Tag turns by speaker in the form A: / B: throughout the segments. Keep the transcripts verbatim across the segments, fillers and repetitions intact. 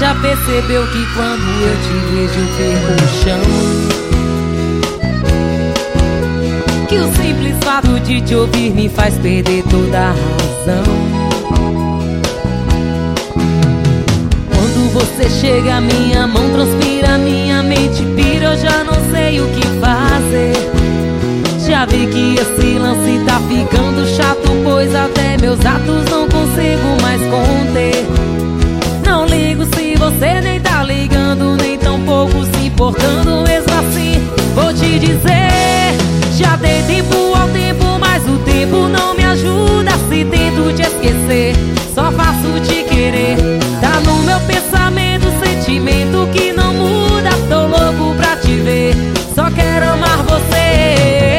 A: já percebeu que quando eu te vejo eu perco o chão? Que o simples fato de te ouvir me faz perder toda a razão. Quando você chega, minha mão transpira, minha mente pira, eu já não sei o que fazer. Já vi que esse lance tá ficando chato, pois até meus atos não consigo mais conter. Não ligo se você nem tá ligando, nem tão pouco se importando. Mesmo assim, vou te dizer, já dei tempo ao tempo, mas o tempo não me ajuda. Se tento te esquecer, só faço te querer. Tá no meu pensamento, sentimento que não muda. Tô louco pra te ver, só quero amar você.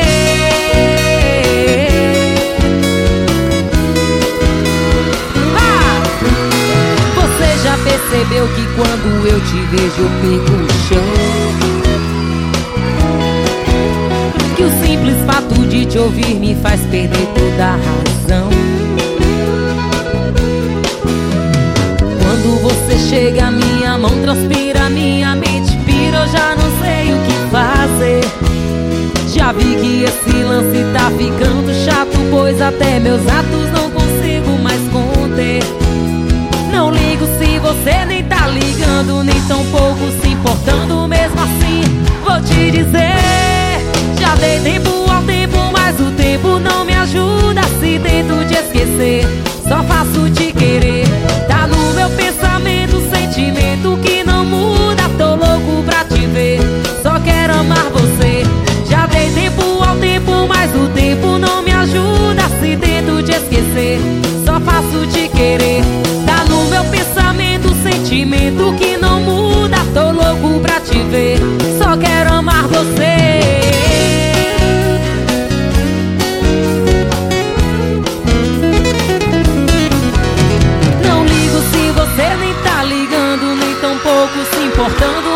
A: Percebeu que quando eu te vejo eu perco o chão? Que o simples fato de te ouvir me faz perder toda a razão. Quando você chega, minha mão transpira, minha mente pira, eu já não sei o que fazer. Já vi que esse lance tá ficando chato, pois até meus atos não consigo mais conter. Não ligo se você nem tá ligando, nem tão pouco se importando. Mesmo assim, vou te dizer, já dei tempo ao tempo, mas o tempo não me ajuda. Se tento te esquecer, só faço te querer. Tá no meu pensamento, sentimento que não muda. Tô louco pra te ver, só quero amar você. Já dei tempo ao tempo, mas o tempo não me ajuda. Se tento te esquecer, só faço te querer. Tá no meu pensamento, sentimento que não muda. Tô louco pra te ver, só quero amar você. Não ligo se você nem tá ligando, nem tão pouco se importando.